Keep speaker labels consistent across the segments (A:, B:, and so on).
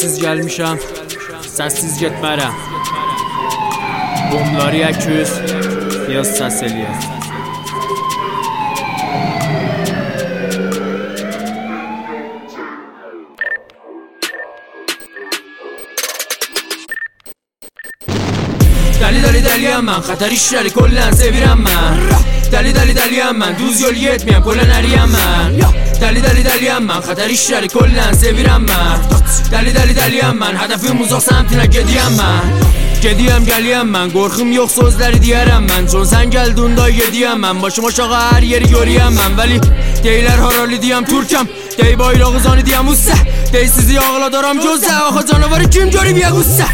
A: Səssiz gəlmişəm, səssiz getmərəm. Bomları yəküz, yaz səs eləyək. Dəli dəli dəliyəm mən, xətər işləri kollən sevirəm mən. Dəli dəli dəliyəm mən, düz yol getməyəm, kollən əriyəm mən. Dəli dəli dəliyəm mən, xətər işləri kollən sevirəm mən. Dəli dəli dəliyəm mən, hədəfim uzaq səmtinə gediyəm mən. Gediyəm gəliyəm mən, qorxum yox sözləri deyərəm mən. Çon sən gəldunda yediyəm mən, başım aşağı hər yeri görəyəm mən. Vəli deylər haralı deyəm Türkəm, dey bayrağı zanı deyəm ussə. Dey sizi ağladaram gözə, axı canavarı kim görüb yə qussə.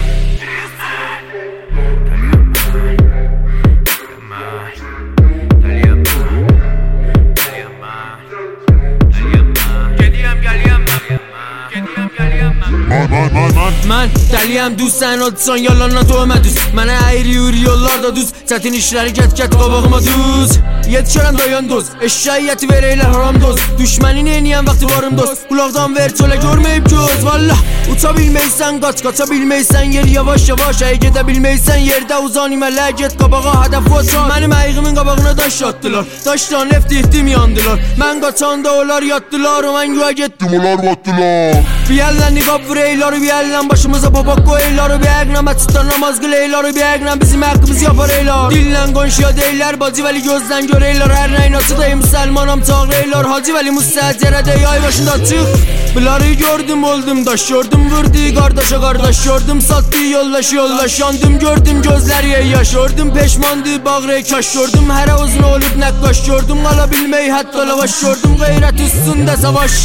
A: Mən dəliyəm düz, sən odsan yalanla tohmə düz. Mənə əyri yürü yollarda düz, çətin işləri get qabağıma düz. Yetişərəm dayan doz, eşşəyyəti verəylər haram doz. Düşməni neyniyəm vaxtı varım dost, qulaqdan ver çölə görməyib göz. Vallah, uça bilməysən qaç, qaça bilməysən yer yavaş yavaş. Əy gedə bilməysən yerdə uzan imələ, get qabağa hədəf qoçan. Mənim əyiğimin qabağına daş atdılar, daşla neft ihtim yandılar. Mən qaçanda onlar yatdılar, mən güya getdim onlar batdılar. Bir əllə niqab vureylar, bir əllə başımıza babak koyeylar. Bir əqlə məçiddə namaz qıleylar, bir əqlə bizim haqqımız yapar eylar. Dillə qonşuya deylər, Bacı Vəli gözdən göreylar. Hər nəyin açıdayım, müsəlmanam çağıreylar. Hacı Vəli müstəcərədə yay başında çıx. Bunları gördüm oldum daş, gördüm vurdu qardaşa qardaş. Gördüm satdı yollaş yollaş, yandım gördüm gözləri yaş. Gördüm peşmandı bağrı kaş, gördüm hər uzun olub nəqqaş. Gördüm qala bilməyi hətta lavaş, gördüm qeyrət üstündə savaş.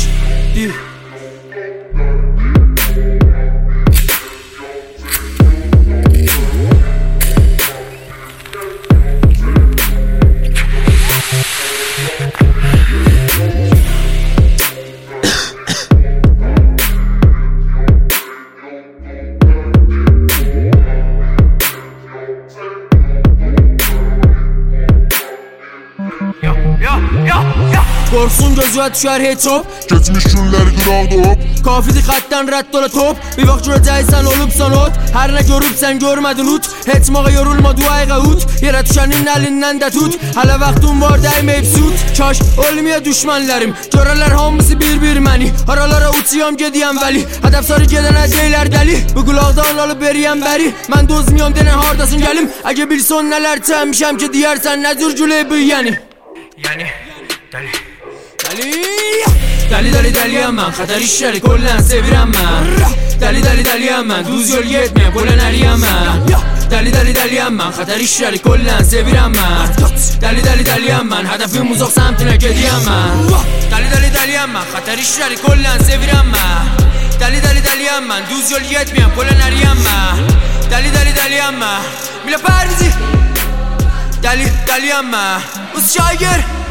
A: Qorxsun gözüyə düşər heç hop,
B: geçmiş günlər qıraqda hop.
A: Kafidir xətdən rədd ola top. Bir vaxt görəcəksən olubsan ot, hər nə görübsən görmədin ut. Heç mağa yorulma duayğa ut, yerə düşənin əlindən də tut. Hələ vaxtım var dəyməyib sut, kaş olmaya düşmənlərim. Görərlər hamısı bir məni, aralara uçuyam gediyəm Vəli. Hədəf sarı gedənə deylər dəli, bu qulaqdan alıb veriyəm bəri. Mən dozmuyam denən hardasın gəlim, əgə bilsən nələr çəmişəm ki deyərsən nə cür gülə bu yəni. Yəni, dəli Dəli dəli dəliyəm mən, xətər işləri kollən sevirəm mən. Dəli dəli dəliyəm mən, düz yol getməyəm, kollən əriyəm mən. Dəli dəli dəliyəm mən, xətər işləri kollən sevirəm mən. Dəli dəli dəliyəm mən, hədəfim uzaq səmtinə gediyəm mən. Dəli dəli dəliyəm mən, xətər işləri kollən sevirəm mən. Dəli dəli dəliyəm mən, düz yol getməyəm, kollən əriyəm mən. Dəli dəli dəliyəm mən, milə pərvizi. Dəli dəliyəm mən, uz şaigir.